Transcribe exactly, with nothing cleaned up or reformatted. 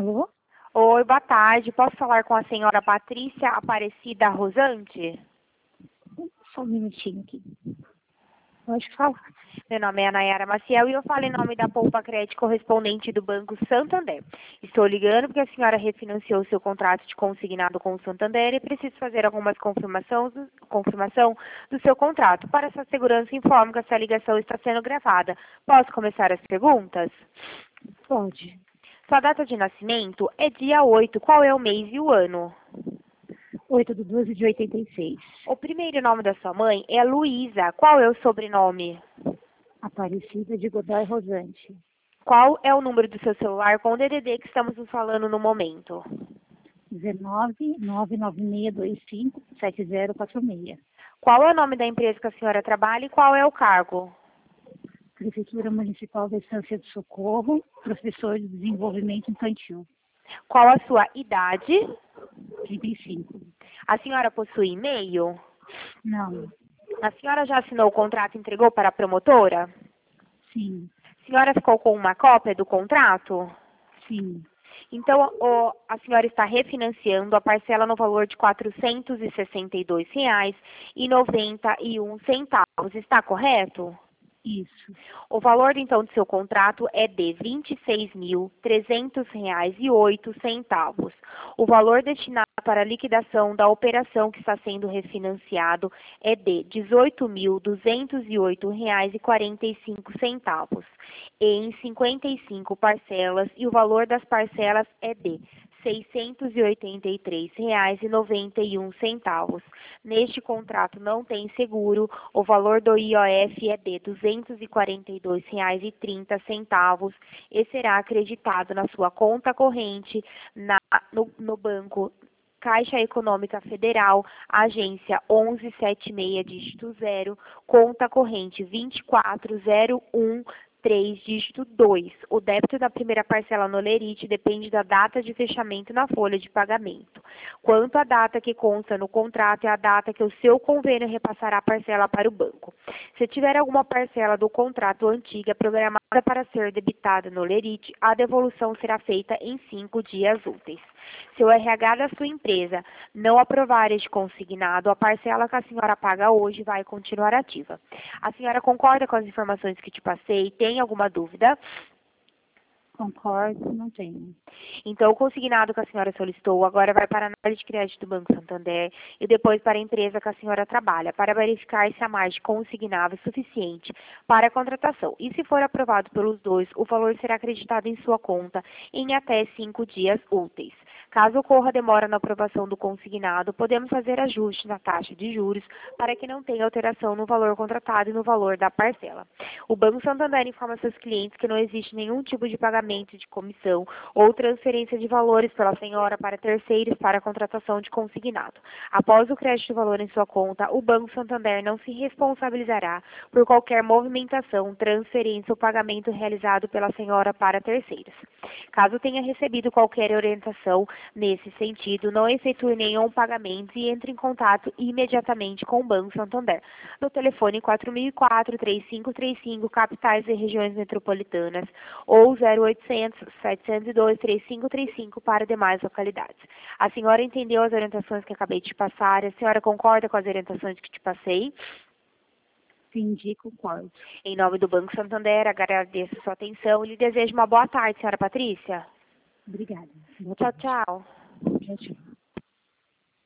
Alô? Oi, boa tarde. Posso falar com a senhora Patrícia Aparecida Rosante? Só um minutinho aqui. Pode falar. Meu nome é Nayara Maciel e eu falo em nome da Poupa Crédito correspondente do Banco Santander. Estou ligando porque a senhora refinanciou seu contrato de consignado com o Santander e preciso fazer algumas confirmações, confirmação do seu contrato. Para sua segurança, informo que essa ligação está sendo gravada. Posso começar as perguntas? Pode. Sua data de nascimento é dia oito. Qual é o mês e o ano? oito de doze de oitenta e seis. O primeiro nome da sua mãe é Luísa. Qual é o sobrenome? Aparecida de Godoy Rosante. Qual é o número do seu celular com o D D D que estamos nos falando no momento? dezenove, nove nove seis dois cinco, sete zero quatro seis. Qual é o nome da empresa que a senhora trabalha e qual é o cargo? Prefeitura Municipal da Estância de Socorro, professor de desenvolvimento infantil. Qual a sua idade? trinta e cinco. A senhora possui e-mail? Não. A senhora já assinou o contrato e entregou para a promotora? Sim. A senhora ficou com uma cópia do contrato? Sim. Então, o, a senhora está refinanciando a parcela no valor de quatrocentos e sessenta e dois reais e noventa e um centavos. Está correto? Isso. O valor, então, do seu contrato é de vinte e seis mil, trezentos reais e oito centavos. O valor destinado para a liquidação da operação que está sendo refinanciado é de dezoito mil, duzentos e oito reais e quarenta e cinco centavos, em cinquenta e cinco parcelas, e o valor das parcelas é de seiscentos e oitenta e três reais e noventa e um centavos. Neste contrato não tem seguro, o valor do I O F é de duzentos e quarenta e dois reais e trinta centavos e será acreditado na sua conta corrente na, no, no banco Caixa Econômica Federal, agência onze setenta e seis, dígito zero, conta corrente vinte e quatro zero um três, dígito dois. O débito da primeira parcela no lerite depende da data de fechamento na folha de pagamento. Quanto à data que consta no contrato, é a data que o seu convênio repassará a parcela para o banco. Se tiver alguma parcela do contrato antiga programada para ser debitada no lerite, a devolução será feita em cinco dias úteis. Se o R H da sua empresa não aprovar este consignado, a parcela que a senhora paga hoje vai continuar ativa. A senhora concorda com as informações que te passei? Tem alguma dúvida? Concordo, não tenho. Então, o consignado que a senhora solicitou agora vai para a análise de crédito do Banco Santander e depois para a empresa que a senhora trabalha, para verificar se a margem consignada é suficiente para a contratação. E se for aprovado pelos dois, o valor será acreditado em sua conta em até cinco dias úteis. Caso ocorra demora na aprovação do consignado, podemos fazer ajuste na taxa de juros para que não tenha alteração no valor contratado e no valor da parcela. O Banco Santander informa seus clientes que não existe nenhum tipo de pagamento de comissão ou transferência de valores pela senhora para terceiros para a contratação de consignado. Após o crédito de valor em sua conta, o Banco Santander não se responsabilizará por qualquer movimentação, transferência ou pagamento realizado pela senhora para terceiros. Caso tenha recebido qualquer orientação nesse sentido, não efetue nenhum pagamento e entre em contato imediatamente com o Banco Santander no telefone quatro mil e quatro, três cinco três cinco, capitais e regiões metropolitanas, ou zero oitocentos, setecentos e dois, três cinco três cinco para demais localidades. A senhora entendeu as orientações que acabei de te passar? A senhora concorda com as orientações que te passei? Entendi, concordo. Em nome do Banco Santander, agradeço a sua atenção e lhe desejo uma boa tarde, senhora Patrícia. Obrigada. Boa Tchau, tarde. tchau. Tchau, tchau.